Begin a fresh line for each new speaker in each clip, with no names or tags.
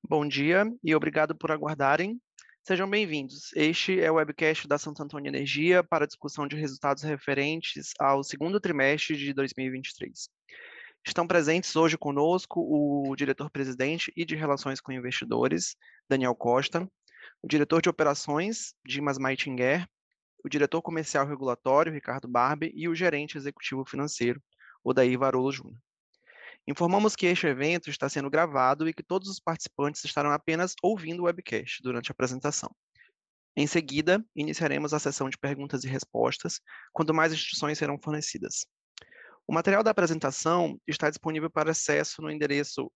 Bom dia e obrigado por aguardarem. Sejam bem-vindos. Este é o webcast da Santo Antônio Energia para discussão de resultados referentes ao segundo trimestre de 2023. Estão presentes hoje conosco o diretor-presidente e de Relações com Investidores, Daniel Costa, o diretor de Operações, Dimas Maitinger, o diretor comercial regulatório, Ricardo Barbe, e o gerente executivo financeiro, Odair Varolo Júnior. Informamos que este evento está sendo gravado e que todos os participantes estarão apenas ouvindo o webcast durante a apresentação. Em seguida, iniciaremos a sessão de perguntas e respostas, quando mais instruções serão fornecidas. O material da apresentação está disponível para acesso no endereço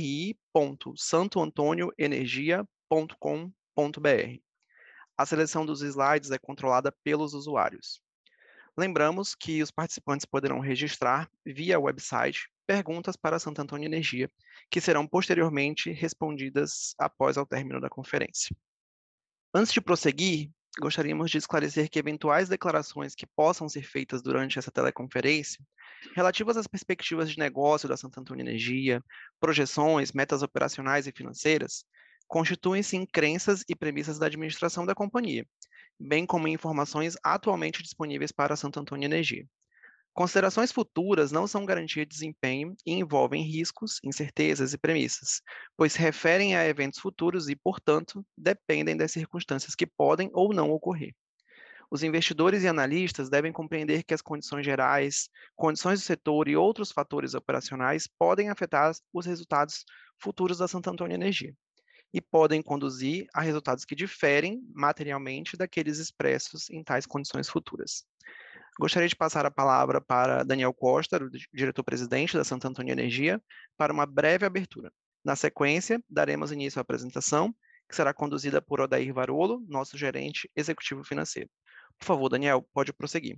ri.santoantonioenergia.com.br. A seleção dos slides é controlada pelos usuários. Lembramos que os participantes poderão registrar, via website, perguntas para a Santo Antônio Energia, que serão posteriormente respondidas após o término da conferência. Antes de prosseguir, gostaríamos de esclarecer que eventuais declarações que possam ser feitas durante essa teleconferência, relativas às perspectivas de negócio da Santo Antônio Energia, projeções, metas operacionais e financeiras, constituem-se em crenças e premissas da administração da companhia, bem como em informações atualmente disponíveis para a Santo Antônio Energia. Considerações futuras não são garantia de desempenho e envolvem riscos, incertezas e premissas, pois se referem a eventos futuros e, portanto, dependem das circunstâncias que podem ou não ocorrer. Os investidores e analistas devem compreender que as condições gerais, condições do setor e outros fatores operacionais podem afetar os resultados futuros da Santo Antônio Energia e podem conduzir a resultados que diferem materialmente daqueles expressos em tais condições futuras. Gostaria de passar a palavra para Daniel Costa, o diretor-presidente da Santo Antônio Energia, para uma breve abertura. Na sequência, daremos início à apresentação, que será conduzida por Odair Varolo, nosso gerente executivo financeiro. Por favor, Daniel, pode prosseguir.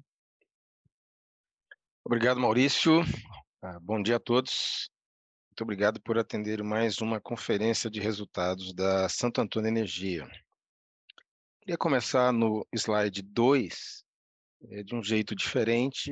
Obrigado, Maurício. Bom dia a todos. Muito obrigado por atender mais uma conferência de resultados da Santo Antônio Energia. Queria começar no slide 2, de um jeito diferente.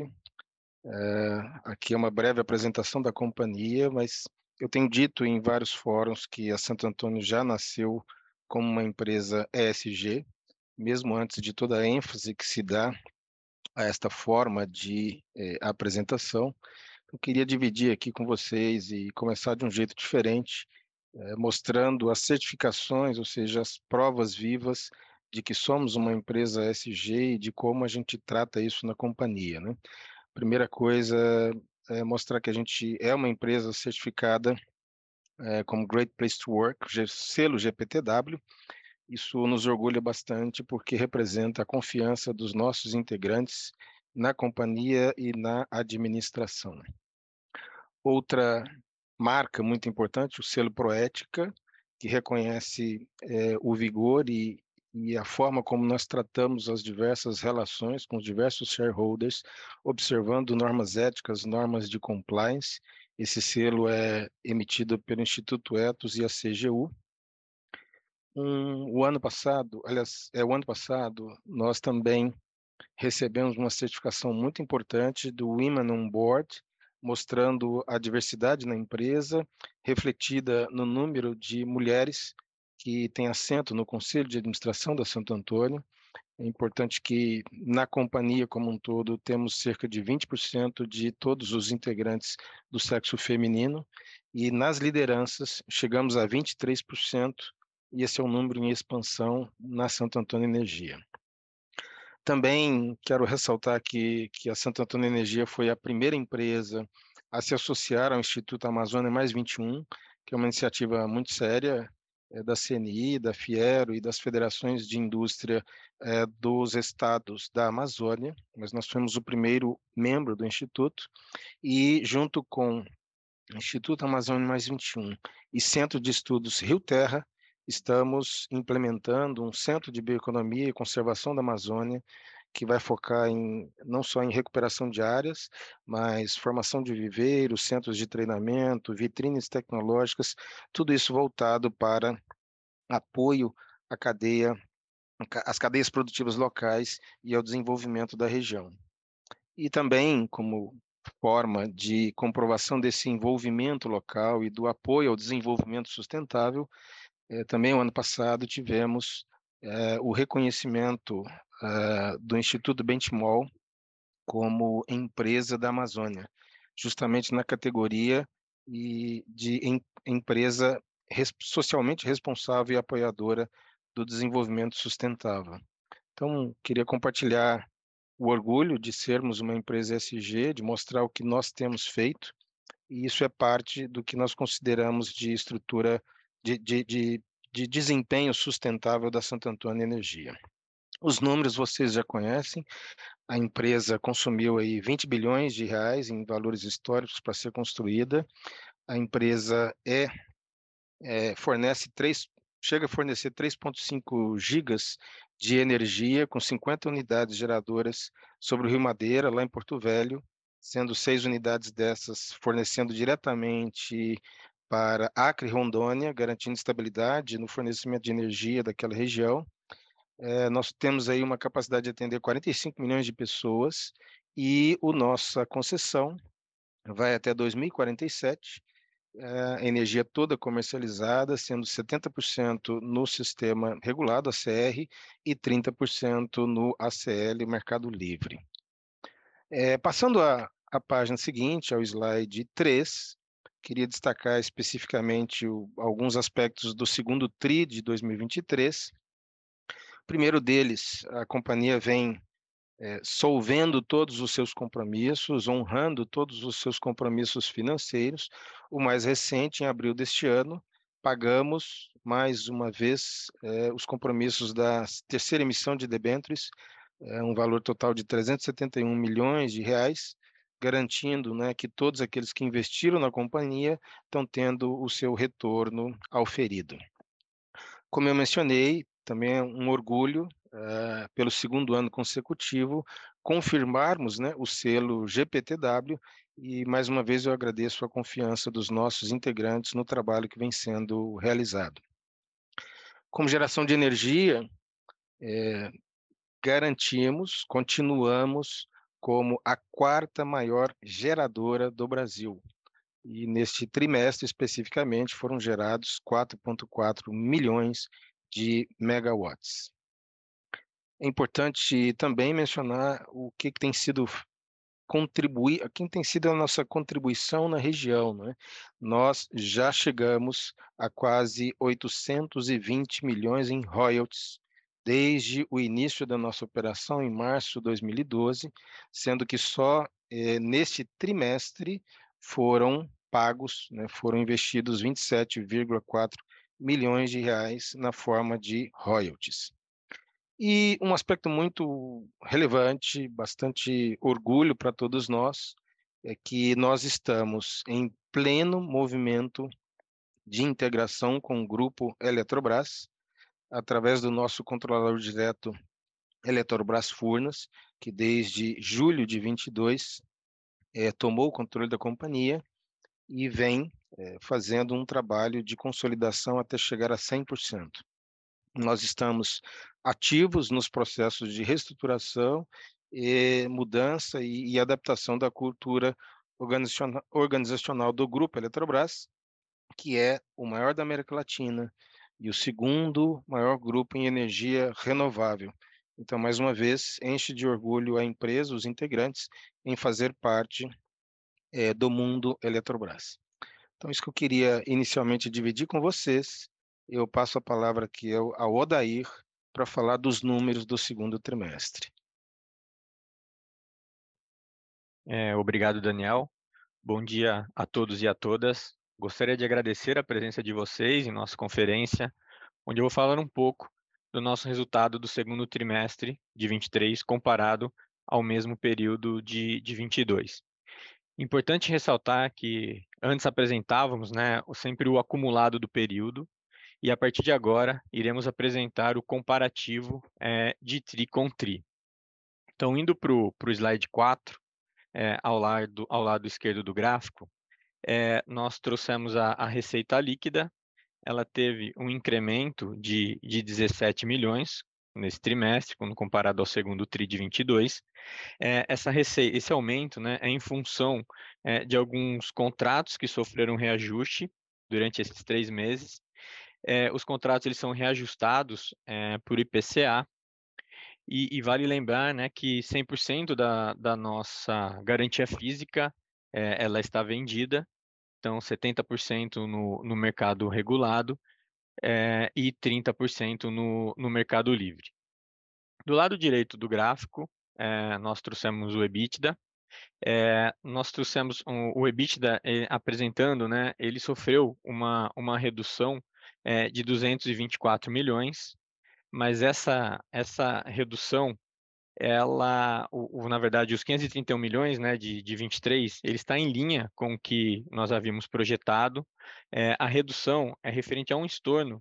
Aqui é uma breve apresentação da companhia, mas eu tenho dito em vários fóruns que a Santo Antônio já nasceu como uma empresa ESG, mesmo antes de toda a ênfase que se dá a esta forma de apresentação. Eu queria dividir aqui com vocês e começar de um jeito diferente, mostrando as certificações, ou seja, as provas vivas de que somos uma empresa ESG e de como a gente trata isso na companhia, né? Primeira coisa é mostrar que a gente é uma empresa certificada como Great Place to Work, selo GPTW. Isso nos orgulha bastante porque representa a confiança dos nossos integrantes na companhia e na administração. Outra marca muito importante, o selo Proética, que reconhece o vigor e a forma como nós tratamos as diversas relações com os diversos shareholders, observando normas éticas, normas de compliance. Esse selo é emitido pelo Instituto Ethos e a CGU. O ano passado, nós também recebemos uma certificação muito importante do Women on Board, mostrando a diversidade na empresa, refletida no número de mulheres que têm assento no Conselho de Administração da Santo Antônio. É importante que, na companhia como um todo, temos cerca de 20% de todos os integrantes do sexo feminino, e nas lideranças chegamos a 23%, e esse é um número em expansão na Santo Antônio Energia. Também quero ressaltar que a Santo Antônio Energia foi a primeira empresa a se associar ao Instituto Amazônia Mais 21, que é uma iniciativa muito séria da CNI, da Fiero e das federações de indústria dos estados da Amazônia, mas nós fomos o primeiro membro do Instituto, e junto com Instituto Amazônia Mais 21 e Centro de Estudos Rio Terra, estamos implementando um centro de bioeconomia e conservação da Amazônia, que vai focar não só em recuperação de áreas, mas formação de viveiros, centros de treinamento, vitrines tecnológicas, tudo isso voltado para apoio à às cadeias produtivas locais e ao desenvolvimento da região. E também, como forma de comprovação desse envolvimento local e do apoio ao desenvolvimento sustentável, Também o ano passado tivemos o reconhecimento do Instituto Benchimol como empresa da Amazônia, justamente na categoria de empresa socialmente responsável e apoiadora do desenvolvimento sustentável. Então, queria compartilhar o orgulho de sermos uma empresa ESG, de mostrar o que nós temos feito, e isso é parte do que nós consideramos de estrutura de, de, de, de desempenho sustentável da Santo Antônio Energia. Os números vocês já conhecem, a empresa consumiu aí 20 bilhões de reais em valores históricos para ser construída, a empresa fornece chega a fornecer 3,5 gigas de energia com 50 unidades geradoras sobre o Rio Madeira, lá em Porto Velho, sendo 6 unidades dessas fornecendo diretamente para Acre e Rondônia, garantindo estabilidade no fornecimento de energia daquela região. Nós temos aí uma capacidade de atender 45 milhões de pessoas e a nossa concessão vai até 2047, a energia toda comercializada, sendo 70% no sistema regulado, ACR, e 30% no ACL, Mercado Livre. Passando à página seguinte, ao slide 3, queria destacar especificamente alguns aspectos do segundo TRI de 2023. O primeiro deles, a companhia vem solvendo todos os seus compromissos, honrando todos os seus compromissos financeiros. O mais recente, em abril deste ano, pagamos mais uma vez os compromissos da terceira emissão de debêntures, um valor total de 371 milhões de reais, garantindo, né, que todos aqueles que investiram na companhia estão tendo o seu retorno auferido. Como eu mencionei, também é um orgulho, pelo segundo ano consecutivo, confirmarmos, né, o selo GPTW, e mais uma vez eu agradeço a confiança dos nossos integrantes no trabalho que vem sendo realizado. Como geração de energia, continuamos como a quarta maior geradora do Brasil. E neste trimestre, especificamente, foram gerados 4,4 milhões de megawatts. É importante também mencionar o que tem sido quem tem sido a nossa contribuição na região, né? Nós já chegamos a quase 820 milhões em royalties desde o início da nossa operação em março de 2012, sendo que só neste trimestre foram pagos, né, foram investidos 27,4 milhões de reais na forma de royalties. E um aspecto muito relevante, bastante orgulho para todos nós, é que nós estamos em pleno movimento de integração com o grupo Eletrobras, através do nosso controlador direto Eletrobras Furnas, que desde julho de 22 tomou o controle da companhia e vem fazendo um trabalho de consolidação até chegar a 100%. Nós estamos ativos nos processos de reestruturação, mudança e adaptação da cultura organizacional do Grupo Eletrobras, que é o maior da América Latina e o segundo maior grupo em energia renovável. Então, mais uma vez, enche de orgulho a empresa, os integrantes, em fazer parte do mundo Eletrobras. Então, isso que eu queria inicialmente dividir com vocês. Eu passo a palavra aqui ao Odair para falar dos números do segundo trimestre.
Obrigado, Daniel. Bom dia a todos e a todas. Gostaria de agradecer a presença de vocês em nossa conferência, onde eu vou falar um pouco do nosso resultado do segundo trimestre de 23 comparado ao mesmo período de 22. Importante ressaltar que antes apresentávamos, né, sempre o acumulado do período, e a partir de agora iremos apresentar o comparativo de TRI com TRI. Então, indo para o slide 4, ao lado esquerdo do gráfico, nós trouxemos a receita líquida. Ela teve um incremento de 17 milhões nesse trimestre, quando comparado ao segundo TRI de 22. Esse aumento, né, é em função de alguns contratos que sofreram reajuste durante esses 3 meses, os contratos eles são reajustados por IPCA, e vale lembrar, né, que 100% da nossa garantia física ela está vendida, então 70% no mercado regulado e 30% no mercado livre. Do lado direito do gráfico, nós trouxemos o EBITDA. Nós trouxemos o EBITDA apresentando, né, ele sofreu uma redução de 224 milhões, mas essa redução, na verdade, os 531 milhões, né, de 23, ele está em linha com o que nós havíamos projetado. A redução é referente a um estorno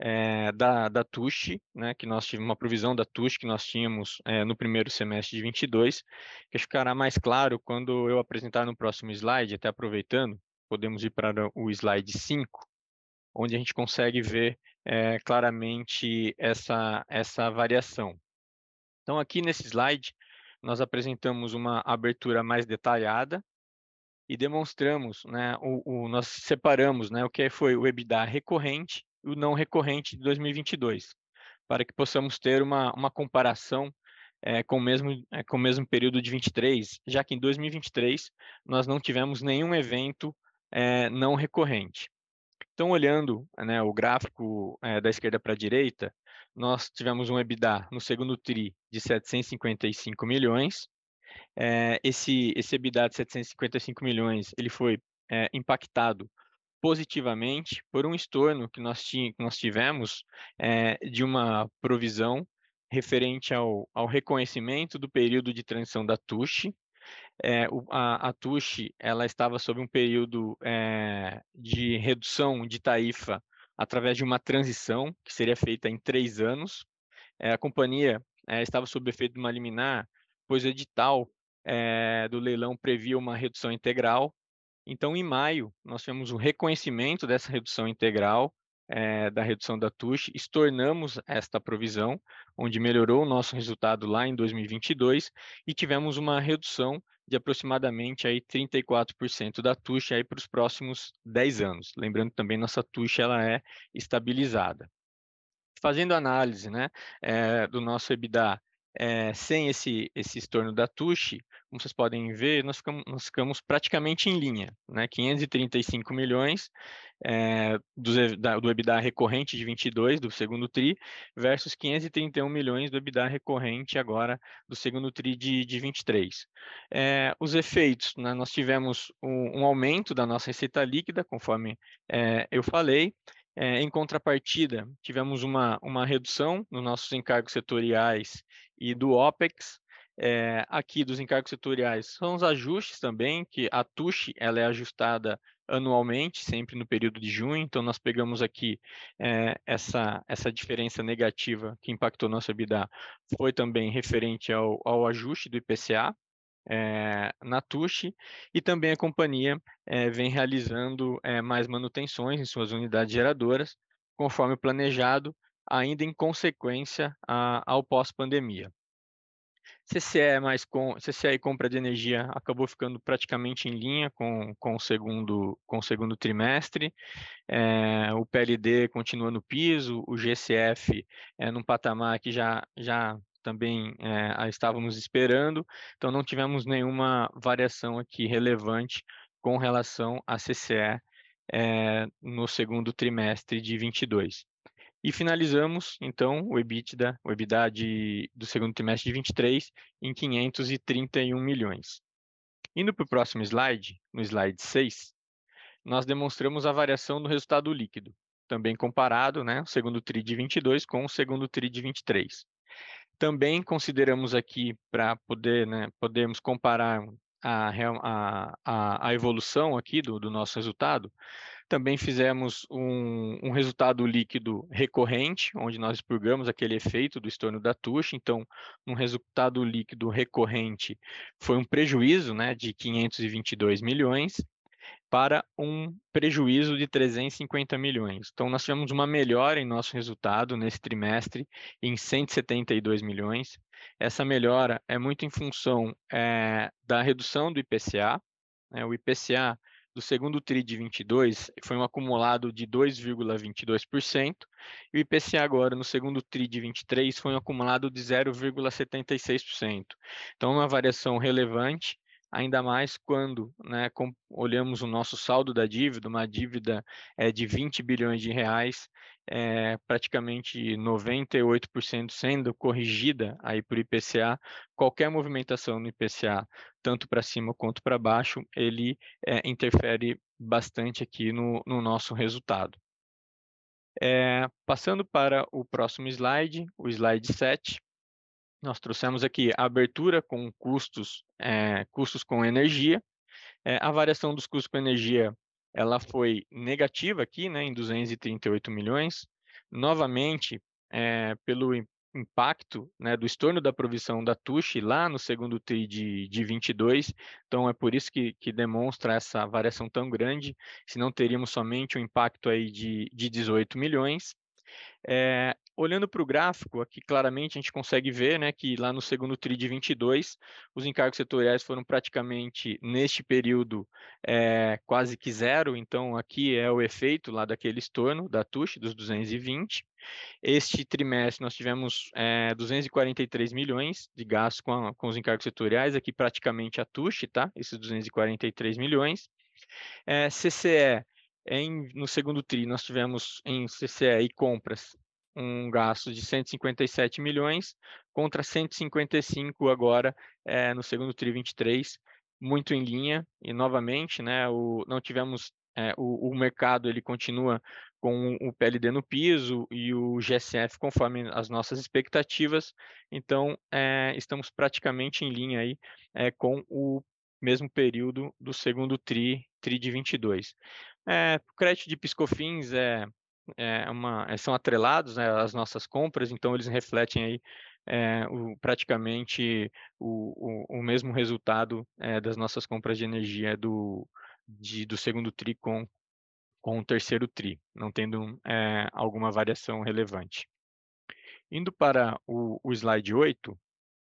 da TUSH, né, que nós tivemos uma provisão da TUSH que nós tínhamos no primeiro semestre de 22, que ficará mais claro quando eu apresentar no próximo slide, até aproveitando, podemos ir para o slide 5, onde a gente consegue ver claramente essa variação. Então, aqui nesse slide, nós apresentamos uma abertura mais detalhada e demonstramos, né, nós separamos, né, o que foi o EBITDA recorrente e o não recorrente de 2022, para que possamos ter uma comparação com o mesmo período de 23, já que em 2023 nós não tivemos nenhum evento não recorrente. Então, olhando, né, o gráfico da esquerda para a direita, nós tivemos um EBITDA no segundo TRI de 755 milhões. Esse EBITDA de 755 milhões ele foi impactado positivamente por um estorno que nós tivemos de uma provisão referente ao reconhecimento do período de transição da TUSH. A TUSH ela estava sob um período de redução de tarifa através de uma transição que seria feita em 3 anos. A companhia estava sob efeito de uma liminar, pois o edital do leilão previa uma redução integral. Então, em maio, nós tivemos o reconhecimento dessa redução integral, da redução da TUSH, estornamos esta provisão, onde melhorou o nosso resultado lá em 2022, e tivemos uma redução de aproximadamente aí 34% da TUSH aí para os próximos 10 anos. Lembrando também, nossa TUSH ela é estabilizada. Fazendo análise, né, do nosso EBITDA sem esse estorno da TUSH, como vocês podem ver, nós ficamos praticamente em linha, né, 535 milhões do EBITDA recorrente de 22, do segundo TRI, versus 531 milhões do EBITDA recorrente agora do segundo TRI de 23. Os efeitos, né, nós tivemos um aumento da nossa receita líquida, conforme eu falei. Em contrapartida, tivemos uma redução nos nossos encargos setoriais e do OPEX. Aqui dos encargos setoriais são os ajustes também, que a TUSH ela é ajustada anualmente, sempre no período de junho. Então, nós pegamos aqui essa diferença negativa que impactou nossa EBITDA, foi também referente ao ajuste do IPCA. Na TUSH, e também a companhia vem realizando mais manutenções em suas unidades geradoras, conforme planejado, ainda em consequência ao pós-pandemia. CCE e compra de energia acabou ficando praticamente em linha com o segundo trimestre. O PLD continua no piso, o GCF num patamar que já também estávamos esperando, então não tivemos nenhuma variação aqui relevante com relação à CCE no segundo trimestre de 22. E finalizamos, então, o EBITDA do segundo trimestre de 23 em 531 milhões. Indo para o próximo slide, no slide 6, nós demonstramos a variação do resultado líquido, também comparado, né, o segundo TRI de 22 com o segundo TRI de 23. Também consideramos aqui, para podermos comparar a evolução aqui do nosso resultado, também fizemos um resultado líquido recorrente, onde nós expurgamos aquele efeito do estorno da TUSH. Então, um resultado líquido recorrente foi um prejuízo, né, de 522 milhões para um prejuízo de 350 milhões. Então, nós tivemos uma melhora em nosso resultado nesse trimestre em 172 milhões. Essa melhora é muito em função da redução do IPCA. O IPCA do segundo TRI de 22 foi um acumulado de 2,22%, e o IPCA agora, no segundo TRI de 23, foi um acumulado de 0,76%. Então, uma variação relevante, ainda mais quando, né, olhamos o nosso saldo da dívida, uma dívida de 20 bilhões de reais, praticamente 98% sendo corrigida aí por IPCA. Qualquer movimentação no IPCA, tanto para cima quanto para baixo, ele interfere bastante aqui no nosso resultado. Passando para o próximo slide, o slide 7, nós trouxemos aqui a abertura com custos com energia. A variação dos custos com energia, ela foi negativa aqui, né, em 238 milhões, novamente, pelo impacto, né, do estorno da provisão da TUSH lá no segundo TRI de 22, então é por isso que demonstra essa variação tão grande, senão teríamos somente um impacto aí de 18 milhões. Olhando para o gráfico, aqui claramente a gente consegue ver, né, que lá no segundo TRI de 22, os encargos setoriais foram praticamente, neste período, quase que zero, então aqui é o efeito lá daquele estorno da TUSH, dos 220. Este trimestre nós tivemos 243 milhões de gastos com os encargos setoriais, aqui praticamente a TUSH, tá? Esses 243 milhões. CCE, no segundo TRI, nós tivemos em CCE e compras um gasto de 157 milhões contra 155 agora no segundo TRI 23, muito em linha, e novamente, né, não tivemos, o mercado ele continua com o PLD no piso e o GSF conforme as nossas expectativas, então estamos praticamente em linha aí com o mesmo período do segundo TRI de 22. O crédito de PiscoFins são atrelados, né, às nossas compras, então eles refletem aí praticamente o mesmo resultado das nossas compras de energia do segundo TRI com o terceiro TRI, não tendo alguma variação relevante. Indo para o slide 8,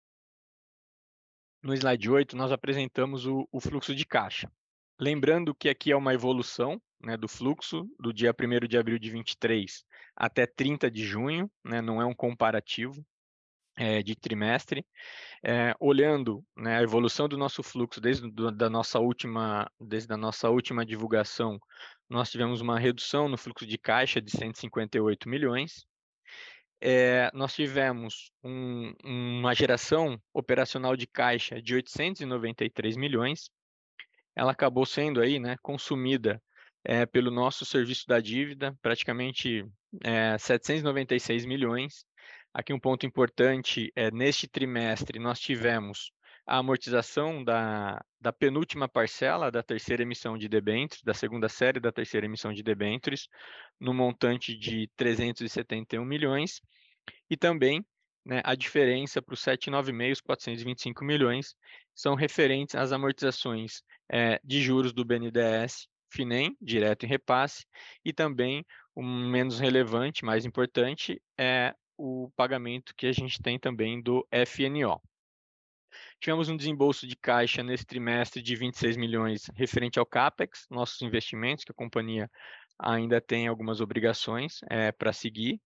no slide 8 nós apresentamos o fluxo de caixa. Lembrando que aqui é uma evolução, né, do fluxo do dia 1º de abril de 23 até 30 de junho, né, não é um comparativo de trimestre. Olhando, né, a evolução do nosso fluxo desde a nossa última divulgação, nós tivemos uma redução no fluxo de caixa de 158 milhões. Nós tivemos uma geração operacional de caixa de 893 milhões. Ela acabou sendo aí, né, consumida pelo nosso serviço da dívida, praticamente 796 milhões. Aqui um ponto importante, neste trimestre nós tivemos a amortização da penúltima parcela da terceira emissão de debêntures, da segunda série da terceira emissão de debêntures, no montante de 371 milhões, e também, né, a diferença para os 796, os 425 milhões, são referentes às amortizações de juros do BNDES, FINEM, direto em repasse, e também, o menos relevante, mais importante, é o pagamento que a gente tem também do FNO. Tivemos um desembolso de caixa nesse trimestre de 26 milhões referente ao CAPEX, nossos investimentos, que a companhia ainda tem algumas obrigações para seguir,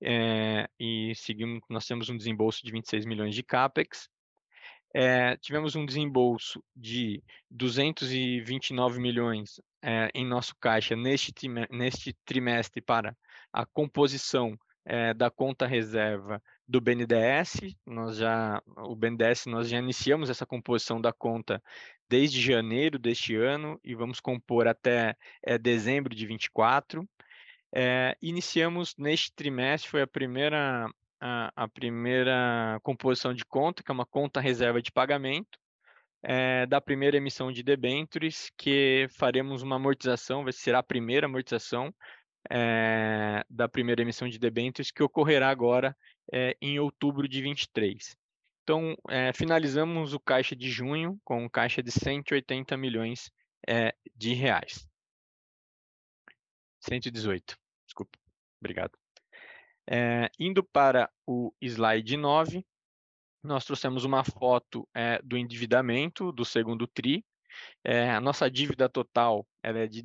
nós temos um desembolso de 26 milhões de CAPEX. Tivemos um desembolso de 229 milhões em nosso caixa neste trimestre para a composição da conta reserva do BNDES. Nós já iniciamos essa composição da conta desde janeiro deste ano e vamos compor até dezembro de 24. Iniciamos neste trimestre, foi a primeira composição de conta, que é uma conta reserva de pagamento, da primeira emissão de debêntures, que faremos uma amortização, será a primeira amortização da primeira emissão de debêntures, que ocorrerá agora em outubro de 23. Então, finalizamos o caixa de junho com um caixa de 180 milhões de reais. 118, desculpa, obrigado. Indo para o slide 9, nós trouxemos uma foto do endividamento do segundo TRI. A nossa dívida total ela é de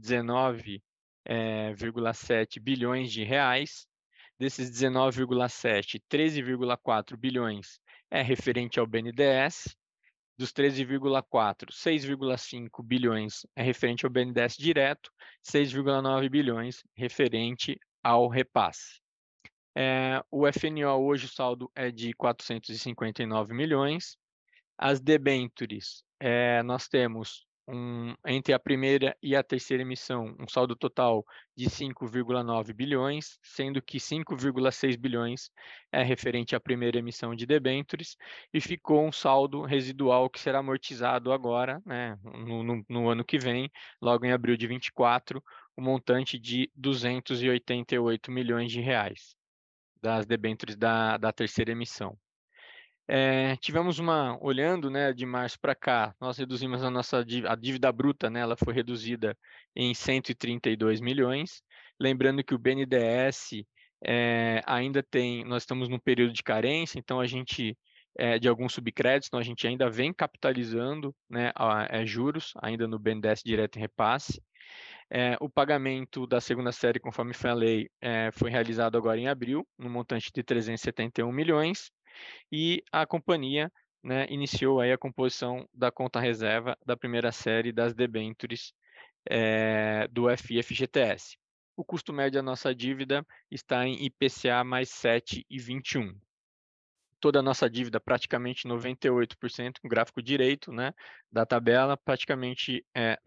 19,7 bilhões de reais. Desses 19,7, 13,4 bilhões é referente ao BNDES. Dos 13,4, 6,5 bilhões é referente ao BNDES direto, 6,9 bilhões referente ao repasse. O FNO hoje o saldo é de 459 milhões. As debêntures, nós temos entre a primeira e a terceira emissão, um saldo total de 5,9 bilhões, sendo que 5,6 bilhões é referente à primeira emissão de debêntures, e ficou um saldo residual que será amortizado agora, né, no ano que vem, logo em abril de 24, o montante de 288 milhões de reais das debêntures da terceira emissão. Tivemos olhando, né, de março para cá, nós reduzimos a dívida bruta, né, ela foi reduzida em 132 milhões. Lembrando que o BNDES ainda nós estamos num período de carência, então a gente, de alguns subcréditos, então a gente ainda vem capitalizando, né, juros, ainda no BNDES direto em repasse. O pagamento da segunda série, conforme falei, foi realizado agora em abril, no montante de 371 milhões, e a companhia, né, iniciou aí a composição da conta reserva da primeira série das debêntures do FI-FGTS. O custo médio da nossa dívida está em IPCA mais 7,21. Toda a nossa dívida, praticamente 98%, no gráfico direito, né, da tabela, praticamente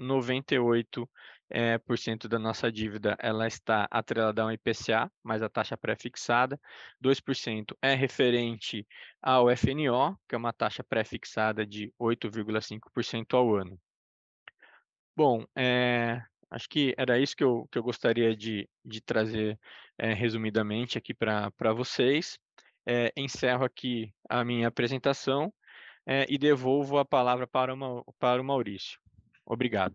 98% da nossa dívida ela está atrelada ao IPCA, mais a taxa pré-fixada. 2% é referente ao FNO, que é uma taxa pré-fixada de 8,5% ao ano. Bom, acho que era isso que eu gostaria de trazer resumidamente aqui para vocês. Encerro aqui a minha apresentação e devolvo a palavra para o Maurício. Obrigado.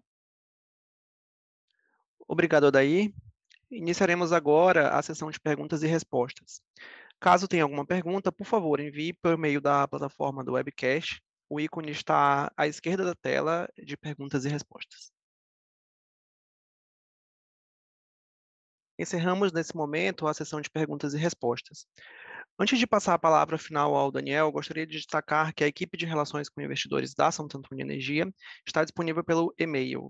Obrigado, Odair. Iniciaremos agora a sessão de perguntas e respostas. Caso tenha alguma pergunta, por favor, envie por meio da plataforma do webcast. O ícone está à esquerda da tela de perguntas e respostas. Encerramos, nesse momento, a sessão de perguntas e respostas. Antes de passar a palavra final ao Daniel, gostaria de destacar que a equipe de relações com investidores da Santo Antônio Energia está disponível pelo e-mail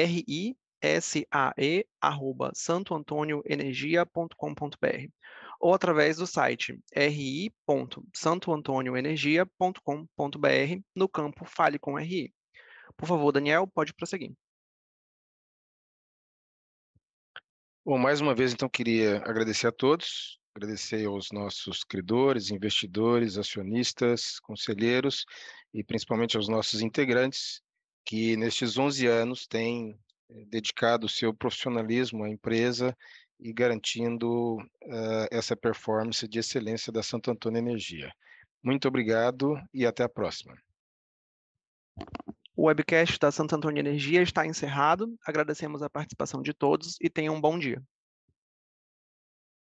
risae@santoantonioenergia.com.br ou através do site ri.santoantonioenergia.com.br no campo Fale com RI. Por favor, Daniel, pode prosseguir.
Bom, mais uma vez, então, queria agradecer a todos, agradecer aos nossos credores, investidores, acionistas, conselheiros e principalmente aos nossos integrantes, que nestes 11 anos têm dedicado o seu profissionalismo à empresa e garantindo essa performance de excelência da Santo Antônio Energia. Muito obrigado e até a próxima.
O webcast da Santo Antônio Energia está encerrado. Agradecemos a participação de todos e tenham um bom dia.